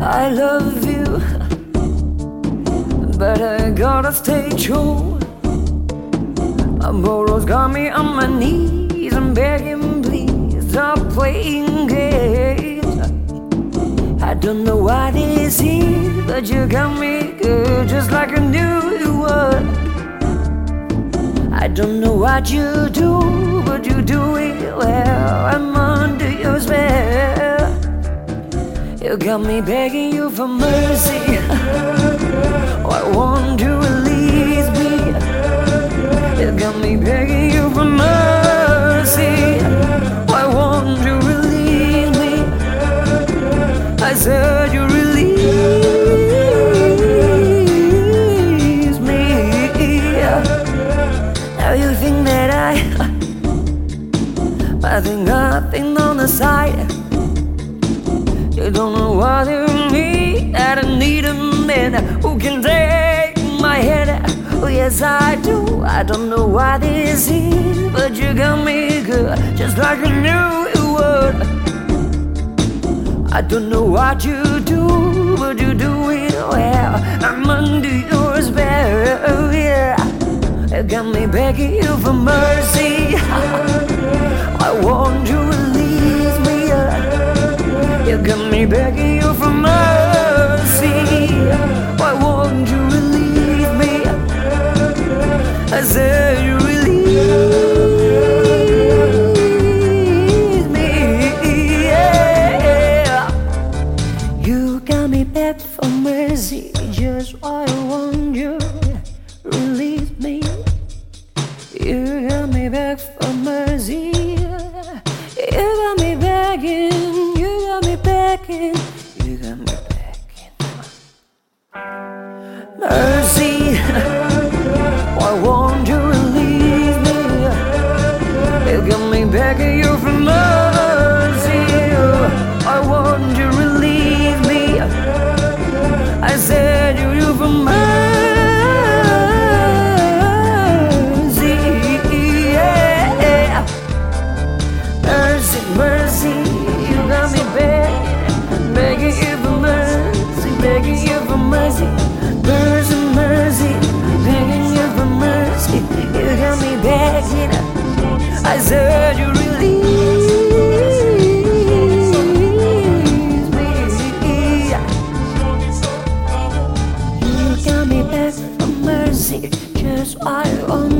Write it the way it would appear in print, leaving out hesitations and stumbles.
I love you, but I gotta stay true. My morals got me on my knees. I'm begging, please stop playing games. I don't know what this is, but you got me good, just like I knew you would. I don't know what you do, but you do it well. I'm under your spell. You got me begging you for mercy. Why won't you release me? You got me begging you for mercy. Why won't you release me? I said you release me. Now you think that I think nothing on the side. You don't know what you mean, that I need a man who can take my head. Oh yes I do. I don't know what this is, but you got me good, just like I knew you would. I don't know what you do, but you do it well. I'm under your spell, yeah. You got me begging you for mercy. Why won't you release me? You got me begging you for mercy. Why won't you release me? I said you release me, yeah. You got me begging for mercy, just why won't you release me? You got me begging for mercy. You got me begging. You got me begging. Mercy, why won't you release me? You got me begging you for mercy. Why won't you release me? I said you for mercy, yeah. Mercy, mercy, you got me begging you for mercy, begging you for mercy. Mercy, mercy, begging you for mercy. You got me begging. I said you release me. You got me begging for mercy, just why I want